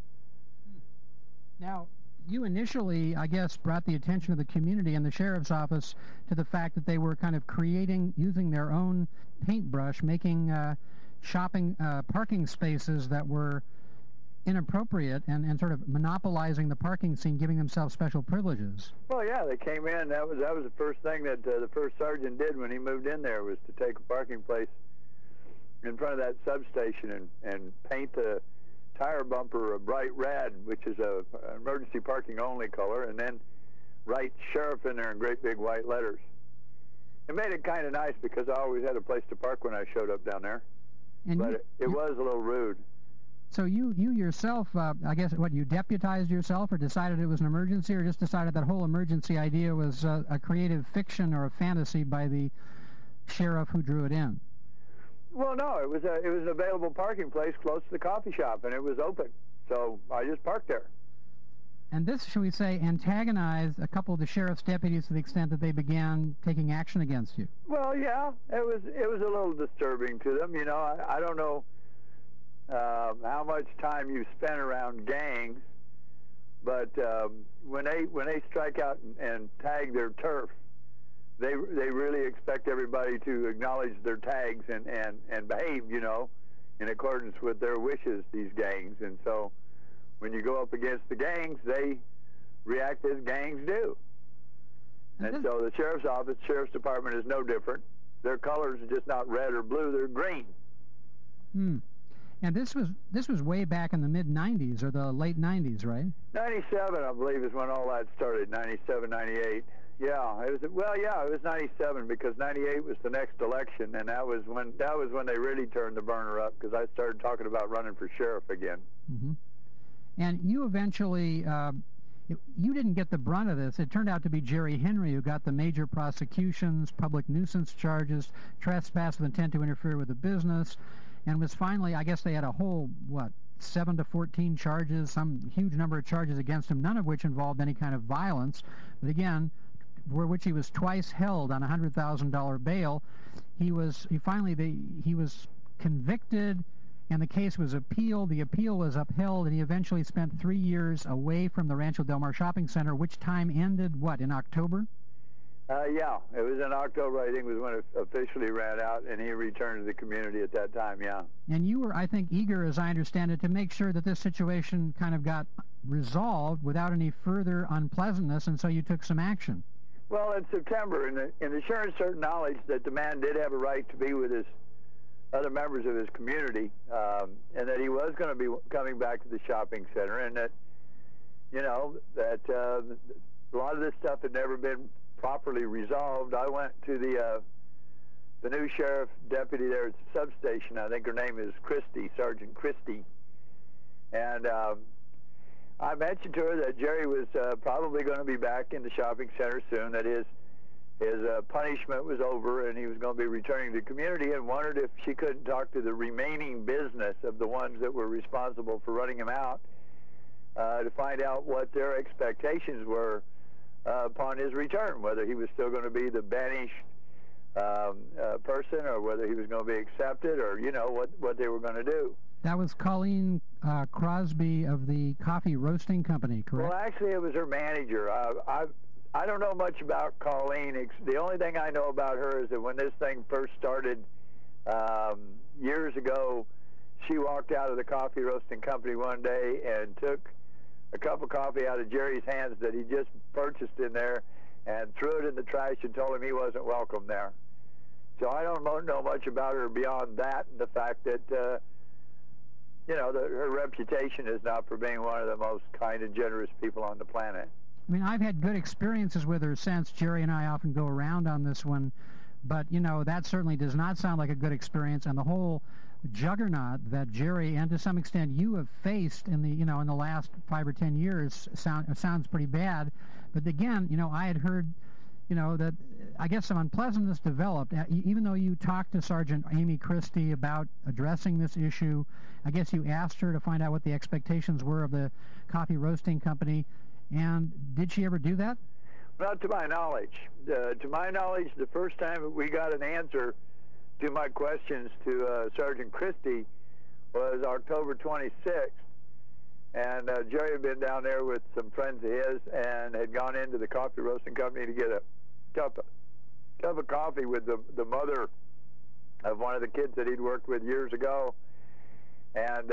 Now, you initially, I guess, brought the attention of the community and the sheriff's office to the fact that they were kind of using their own paintbrush, making parking spaces that were inappropriate and sort of monopolizing the parking scene, giving themselves special privileges. Well, yeah, they came in. That was the first thing that the first sergeant did when he moved in there was to take a parking place in front of that substation and paint the tire bumper a bright red, which is a emergency parking only color, and then write sheriff in there in great big white letters. It made it kind of nice because I always had a place to park when I showed up down there. But it was a little rude. So you yourself, I guess, you deputized yourself or decided it was an emergency, or just decided that whole emergency idea was a creative fiction or a fantasy by the sheriff who drew it in? Well, no, it was an available parking place close to the coffee shop, and it was open, so I just parked there. And this, shall we say, antagonized a couple of the sheriff's deputies to the extent that they began taking action against you? Well, yeah, it was a little disturbing to them. You know, I don't know how much time you spent around gangs, but when they strike out and tag their turf, they really expect everybody to acknowledge their tags and behave, you know, in accordance with their wishes, these gangs. And so when you go up against the gangs, they react as gangs do. And so the sheriff's office, sheriff's department is no different. Their colors are just not red or blue, they're green. And this was way back in the mid-'90s or the late '90s, right? 97, I believe, is when all that started. 97, 98. Yeah, it was 97 because 98 was the next election, and that was when they really turned the burner up because I started talking about running for sheriff again. Mm-hmm. And you eventually, you didn't get the brunt of this. It turned out to be Jerry Henry who got the major prosecutions, public nuisance charges, trespass with intent to interfere with the business, and was finally, I guess they had a whole, 7 to 14 charges, some huge number of charges against him, none of which involved any kind of violence. But again, for which he was twice held on $100,000 bail. He was convicted, and the case was appealed. The appeal was upheld, and he eventually spent 3 years away from the Rancho Del Mar Shopping Center, which time ended, in October? Yeah, it was in October, I think, was when it officially ran out, and he returned to the community at that time, yeah. And you were, I think, eager, as I understand it, to make sure that this situation kind of got resolved without any further unpleasantness, and so you took some action. Well, in September, in assuring certain knowledge that the man did have a right to be with his other members of his community, and that he was going to be coming back to the shopping center, and that, that a lot of this stuff had never been properly resolved. I went to the new sheriff deputy there at the substation. I think her name is Christie, Sergeant Christie, and I mentioned to her that Jerry was probably going to be back in the shopping center soon, that his punishment was over and he was going to be returning to the community, and wondered if she couldn't talk to the remaining business of the ones that were responsible for running him out to find out what their expectations were upon his return, whether he was still going to be the banished person or whether he was going to be accepted, or, what they were going to do. That was Colleen Crosby of the Coffee Roasting Company, correct? Well, actually, it was her manager. I don't know much about Colleen. The only thing I know about her is that when this thing first started years ago, she walked out of the Coffee Roasting Company one day and took a cup of coffee out of Jerry's hands that he just purchased in there and threw it in the trash and told him he wasn't welcome there. So I don't know much about her beyond that, and the fact that her reputation is not for being one of the most kind and generous people on the planet. I mean, I've had good experiences with her since. Jerry and I often go around on this one, but, that certainly does not sound like a good experience, and the whole juggernaut that Jerry, and to some extent you have faced in the, in the last 5 or 10 years sounds pretty bad. But again, I had heard, that I guess some unpleasantness developed. Even though you talked to Sergeant Amy Christie about addressing this issue, I guess you asked her to find out what the expectations were of the Coffee Roasting Company. And did she ever do that? Not to my knowledge. To my knowledge, the first time we got an answer to my questions to Sergeant Christie was October 26th. And Jerry had been down there with some friends of his and had gone into the Coffee Roasting Company to get a cup of coffee with the mother of one of the kids that he'd worked with years ago. And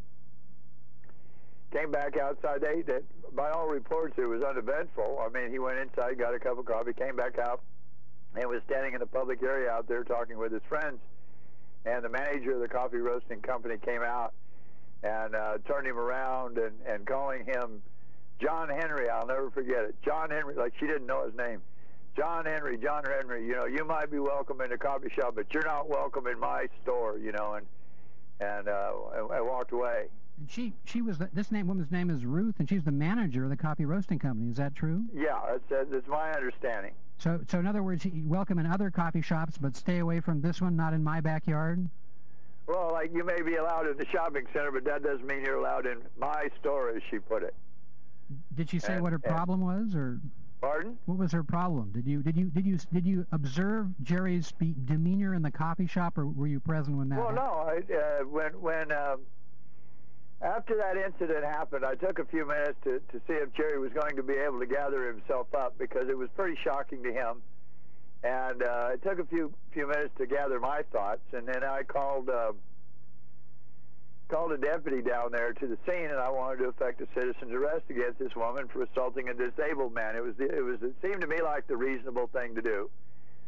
came back outside. By all reports, it was uneventful. I mean, he went inside, got a cup of coffee, came back out, and was standing in the public area out there talking with his friends. And the manager of the Coffee Roasting Company came out and turned him around and calling him John Henry. I'll never forget it. John Henry, like she didn't know his name. John Henry, you might be welcome in the coffee shop, but you're not welcome in my store, and I walked away. And she was, this woman's name is Ruth, and she's the manager of the Coffee Roasting Company. Is that true? Yeah, that's my understanding. So in other words, welcome in other coffee shops, but stay away from this one, not in my backyard? Well, like, you may be allowed in the shopping center, but that doesn't mean you're allowed in my store, as she put it. Did she say what her problem was, or? Pardon? What was her problem? Did you observe Jerry's demeanor in the coffee shop, or were you present when that happened? No. When after that incident happened, I took a few minutes to see if Jerry was going to be able to gather himself up, because it was pretty shocking to him. And it took a few minutes to gather my thoughts, and then I called a deputy down there to the scene, and I wanted to effect a citizen's arrest against this woman for assaulting a disabled man. It seemed to me like the reasonable thing to do,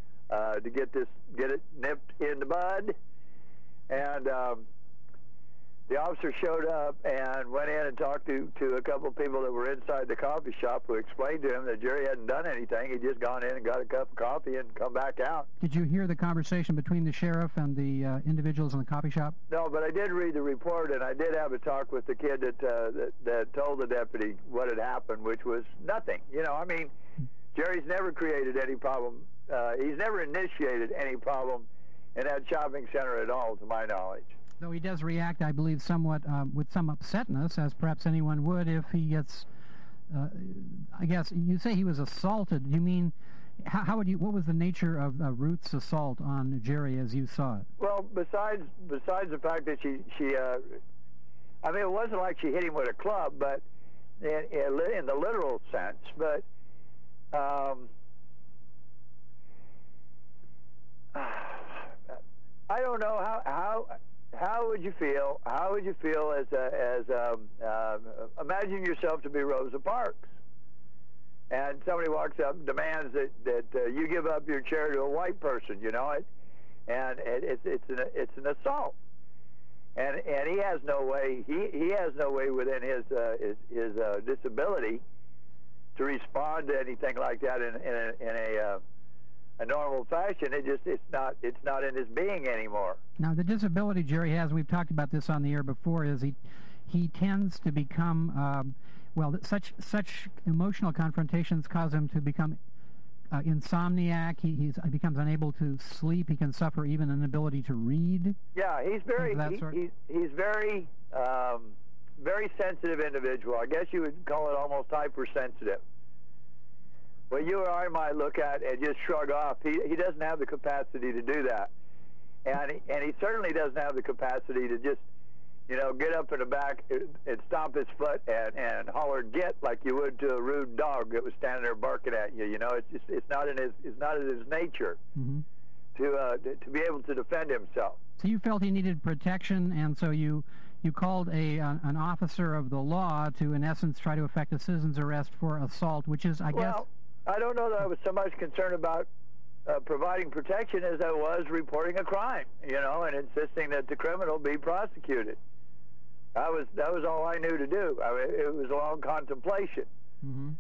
to get it nipped in the bud. And the officer showed up and went in and talked to a couple of people that were inside the coffee shop, who explained to him that Jerry hadn't done anything. He'd just gone in and got a cup of coffee and come back out. Did you hear the conversation between the sheriff and the individuals in the coffee shop? No, but I did read the report, and I did have a talk with the kid that told the deputy what had happened, which was nothing. You know, I mean, Jerry's never created any problem. He's never initiated any problem in that shopping center at all, to my knowledge. Though he does react, I believe, somewhat with some upsetness, as perhaps anyone would if he gets, I guess, you say he was assaulted. You mean, how would you, what was the nature of Ruth's assault on Jerry as you saw it? Well, besides the fact that she I mean, it wasn't like she hit him with a club, but in the literal sense, but I don't know how would you feel? How would you feel as imagine yourself to be Rosa Parks, and somebody walks up and demands that you give up your chair to a white person, you know it, and it's an assault, and he has no way he has no way within his disability to respond to anything like that in a normal fashion. It's not in his being anymore. Now, the disability Jerry has, we've talked about this on the air before, is he tends to become such emotional confrontations cause him to become insomniac. He becomes unable to sleep. He can suffer even an inability to read. Yeah, he's very very sensitive individual. I guess you would call it almost hypersensitive. What you or I might look at and just shrug off, he doesn't have the capacity to do that. And he certainly doesn't have the capacity to just, you know, get up in the back and stomp his foot and holler "get" like you would to a rude dog that was standing there barking at you. You know, it's not in his nature to be able to defend himself. So you felt he needed protection, and so you called an officer of the law to, in essence, try to effect a citizen's arrest for assault, which is, I guess. I don't know that I was so much concerned about providing protection as I was reporting a crime, you know, and insisting that the criminal be prosecuted. That was all I knew to do. I mean, it was a long contemplation, and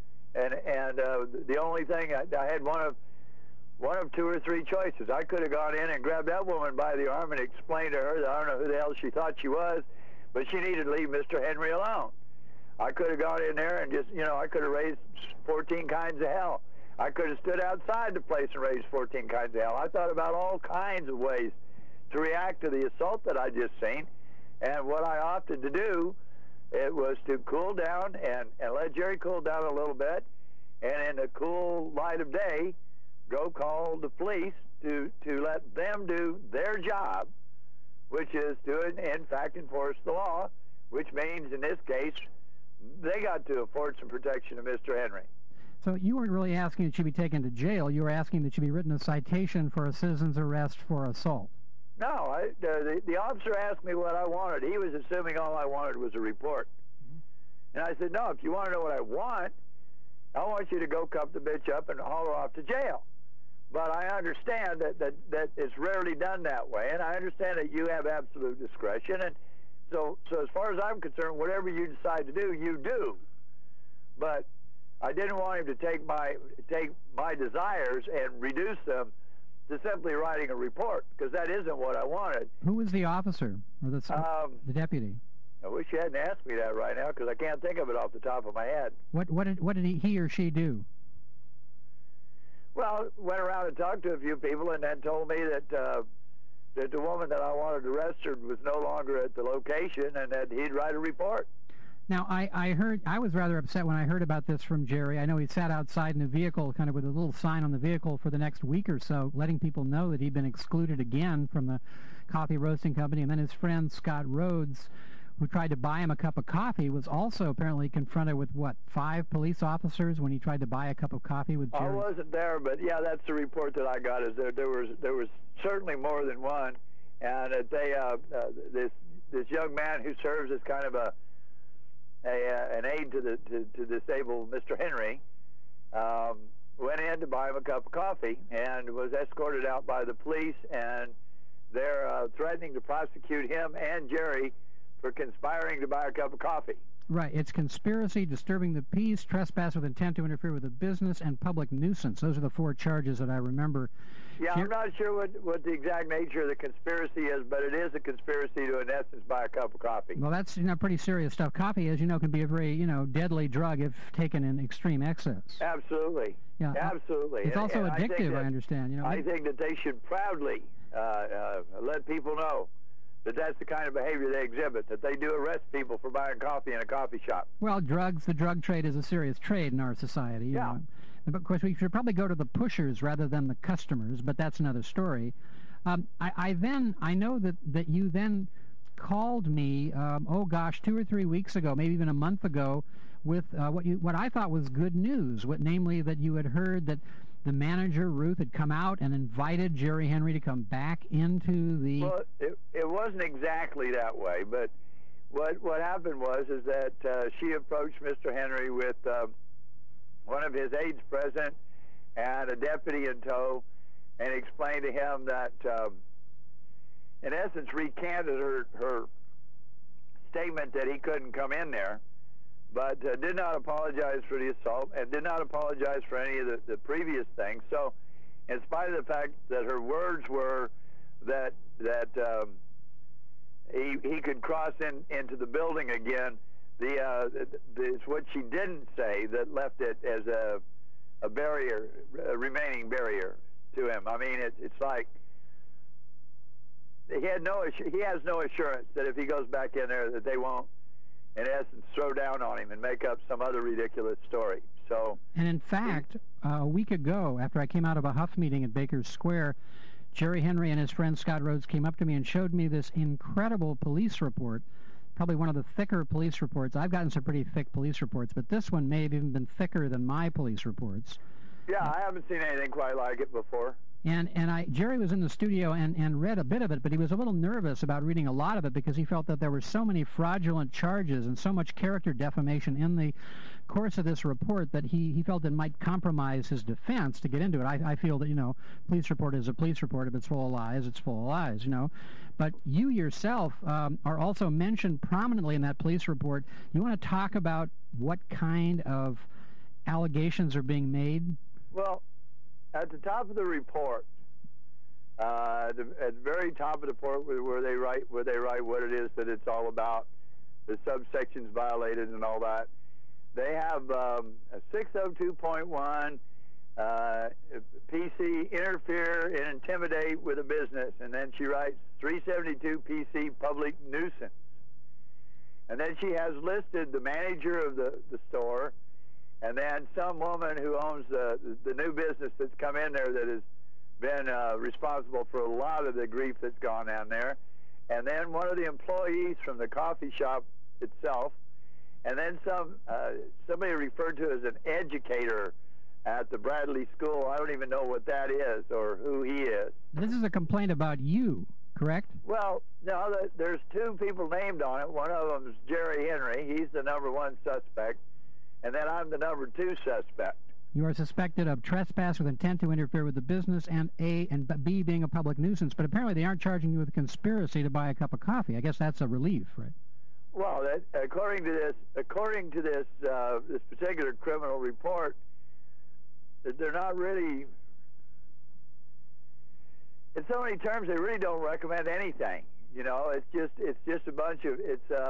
the only thing I had one of two or three choices. I could have gone in and grabbed that woman by the arm and explained to her that I don't know who the hell she thought she was, but she needed to leave Mr. Henry alone. I could have gone in there and just, you know, I could have raised 14 kinds of hell. I could have stood outside the place and raised 14 kinds of hell. I thought about all kinds of ways to react to the assault that I just seen. And what I opted to do, it was to cool down and let Jerry cool down a little bit. And in the cool light of day, go call the police to let them do their job, which is to, in fact, enforce the law, which means, in this case, they got to afford some protection to Mr. Henry. So you weren't really asking that she be taken to jail. You were asking that she be written a citation for a citizen's arrest for assault. No, the officer asked me what I wanted. He was assuming all I wanted was a report. And I said, no, if you want to know what I want you to go cuff the bitch up and haul her off to jail. But I understand that it's rarely done that way, and I understand that you have absolute discretion. And so as far as I'm concerned, whatever you decide to do, you do. But I didn't want him to take my desires and reduce them to simply writing a report, because that isn't what I wanted. Who was the officer or the deputy? I wish you hadn't asked me that right now, because I can't think of it off the top of my head. What did he or she do? Well, went around and talked to a few people, and then told me that the woman that I wanted arrested was no longer at the location, and that he'd write a report. Now, I was rather upset when I heard about this from Jerry. I know he sat outside in a vehicle, kind of with a little sign on the vehicle for the next week or so, letting people know that he'd been excluded again from the coffee roasting company. And then his friend Scott Rhodes, who tried to buy him a cup of coffee, was also apparently confronted with, 5 police officers when he tried to buy a cup of coffee with Jerry? I wasn't there, but yeah, that's the report that I got. Is there was certainly more than one, and this young man who serves as kind of an aide to disabled Mr. Henry went in to buy him a cup of coffee and was escorted out by the police, and they're threatening to prosecute him and Jerry for conspiring to buy a cup of coffee. Right. It's conspiracy, disturbing the peace, trespass with intent to interfere with a business, and public nuisance. Those are the 4 charges that I remember. Yeah, I'm not sure what the exact nature of the conspiracy is, but it is a conspiracy to, in essence, buy a cup of coffee. Well, that's pretty serious stuff. Coffee, as you know, can be a very deadly drug if taken in extreme excess. Absolutely. Yeah, absolutely. It's also addictive, I understand. I think that they should proudly let people know that that's the kind of behavior they exhibit, that they do arrest people for buying coffee in a coffee shop. Well, the drug trade is a serious trade in our society. You know. But of course, we should probably go to the pushers rather than the customers, but that's another story. I know that you then called me, 2 or 3 weeks ago, maybe even a month ago, with what I thought was good news, namely that you had heard that the manager, Ruth, had come out and invited Jerry Henry to come back into the... Well, it wasn't exactly that way, but what happened was that she approached Mr. Henry with one of his aides present and a deputy in tow, and explained to him that, in essence, recanted her statement that he couldn't come in there, but did not apologize for the assault and did not apologize for any of the previous things. So, in spite of the fact that her words were that he could cross into the building again, it's what she didn't say that left it as a barrier, a remaining barrier to him. I mean, it's like he has no assurance that if he goes back in there that they won't, in essence, throw down on him and make up some other ridiculous story. So, and in fact, a week ago, after I came out of a Huff meeting at Baker's Square, Jerry Henry and his friend Scott Rhodes came up to me and showed me this incredible police report, probably one of the thicker police reports. I've gotten some pretty thick police reports, but this one may have even been thicker than my police reports. Yeah, I haven't seen anything quite like it before. And Jerry was in the studio and read a bit of it, but he was a little nervous about reading a lot of it because he felt that there were so many fraudulent charges and so much character defamation in the course of this report that he felt it might compromise his defense to get into it. I feel that, police report is a police report. If it's full of lies, it's full of lies, But you yourself are also mentioned prominently in that police report. You want to talk about what kind of allegations are being made? Well, at the top of the report, at the very top of the report, where they write what it is that it's all about, the subsections violated and all that, they have a 602.1 PC interfere and intimidate with a business, and then she writes 372 PC public nuisance, and then she has listed the manager of the store. And then some woman who owns the new business that's come in there that has been responsible for a lot of the grief that's gone down there. And then one of the employees from the coffee shop itself. And then somebody referred to as an educator at the Bradley School. I don't even know what that is or who he is. This is a complaint about you, correct? Well, no, there's 2 people named on it. One of them is Jerry Henry. He's the #1 suspect. And then I'm the #2 suspect. You are suspected of trespass with intent to interfere with the business and B being a public nuisance. But apparently they aren't charging you with a conspiracy to buy a cup of coffee. I guess that's a relief, right? Well, according to this particular criminal report, they're not really. In so many terms, they really don't recommend anything. It's just a bunch of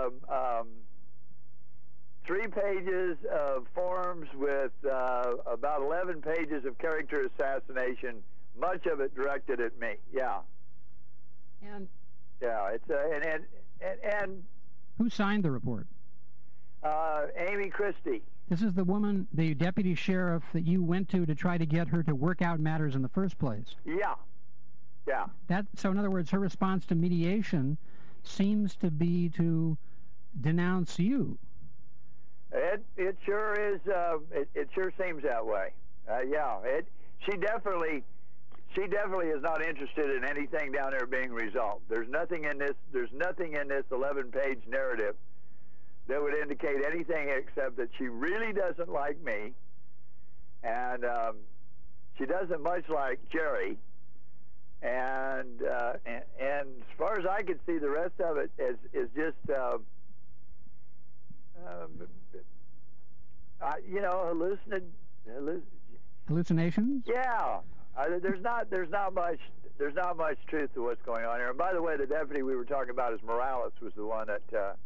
3 pages of forms with about 11 pages of character assassination, much of it directed at me. Yeah. And yeah, it's and who signed the report? Amy Christie. This is the woman, the deputy sheriff that you went to try to get her to work out matters in the first place. Yeah. Yeah. So in other words, her response to mediation seems to be to denounce you. It sure is. It sure seems that way. Yeah. She definitely is not interested in anything down there being resolved. There's nothing in this 11-page narrative that would indicate anything except that she really doesn't like me, and she doesn't much like Jerry, and as far as I can see, the rest of it is just you know, hallucinations. Yeah, there's not much truth to what's going on here. And by the way, the deputy we were talking about is Morales, was the one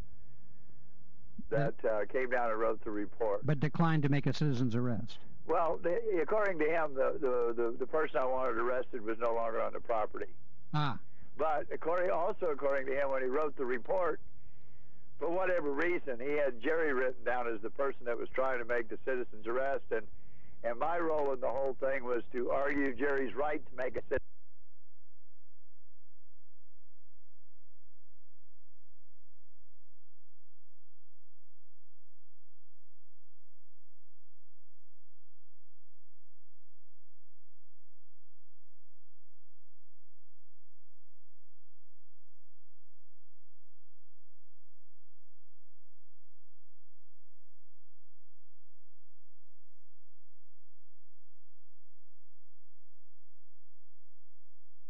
that came down and wrote the report, but declined to make a citizen's arrest. Well, according to him, the person I wanted arrested was no longer on the property. Ah. But according to him, when he wrote the report, for whatever reason, he had Jerry written down as the person that was trying to make the citizen's arrest, and my role in the whole thing was to argue Jerry's right to make a citizen's